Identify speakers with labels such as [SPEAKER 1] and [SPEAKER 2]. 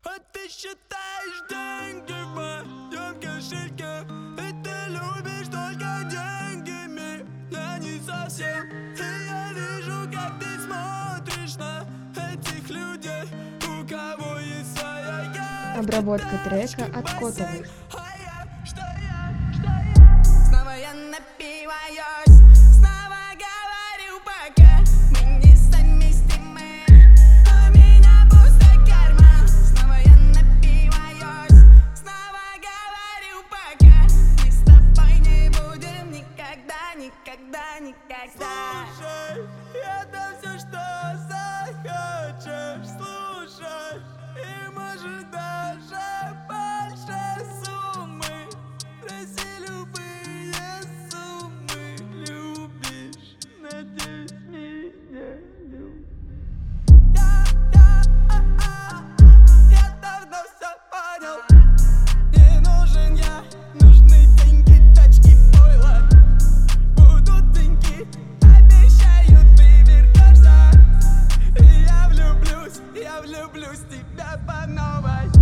[SPEAKER 1] А ты считаешь деньги в моем кошельке, и ты любишь только деньгами, я не совсем. И я вижу, как ты смотришь на этих людей, у кого есть своя я.
[SPEAKER 2] Обработка трека от Котовой.
[SPEAKER 1] Снова я напиваюсь, снова говорю пока мы не совместимы, а у меня пустой карман. Снова я напиваюсь, снова говорю пока мы с тобой не будем никогда, никогда, никогда. Слушай, это все, что захочешь слушать, и может даже больше суммы. Проси любые суммы, любишь, надеюсь, меня любишь. Я давно все понял. Не нужен я, нужны деньги, тачки, пойло. Будут деньги, обещаю, ты вернешься. И я влюблюсь в тебя по новой.